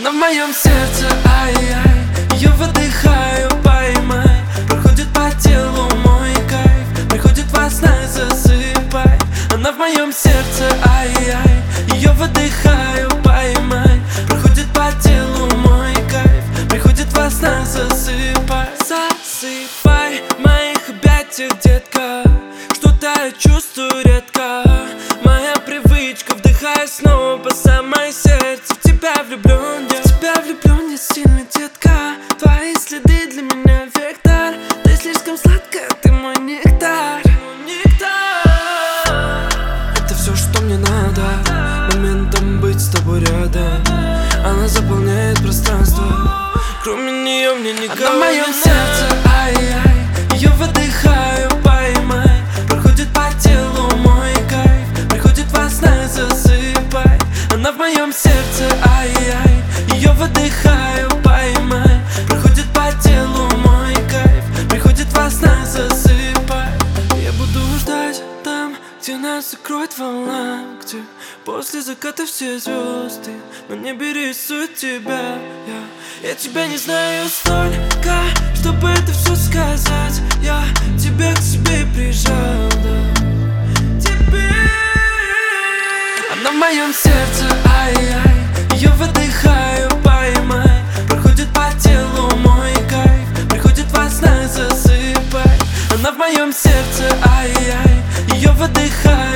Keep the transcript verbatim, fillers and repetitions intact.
Она в моем сердце, ай-яй. Ее выдыхаю, поймай. Проходит по телу мой кайф. Приходит во снах, засыпай. Она в моем сердце, ай-яй. Ее выдыхаю, поймай. Проходит по телу мой кайф. Приходит во снах, засыпай. Засыпай в моих объятиях, детка. Что-то я чувствую редко. Моя привычка, вдыхая снова по самое сердце. В тебя влюблен я, в тебя влюблен я сильно, детка. Твои следы для меня вектор. Ты слишком сладкая, ты мой нектар. Это все, что мне надо. Моментом быть с тобой рядом. Она заполняет пространство. Кроме нее мне никого. Она в моем сердце, ай-яй. Ее выдыхаю, поймай. Проходит по телу мой кайф. Приходит во снах, засыпай. Она в моем сердце, ай-яй. Ее выдыхаю, поймай. Проходит по телу мой кайф. Приходит во снах, засыпай. Я буду ждать там, где нас закроет волна, где после заката все звезды. Но не бери суть тебя, я, я тебя не знаю столько, чтобы это все сказать. Я тебя к себе прижал, да. Теперь она в моем сердце, ай-яй. Ее выдыхаю, поймай. Проходит по телу мой кайф. Приходит во снах, засыпай. Она в моем сердце, ай-яй. Ее выдыхаю.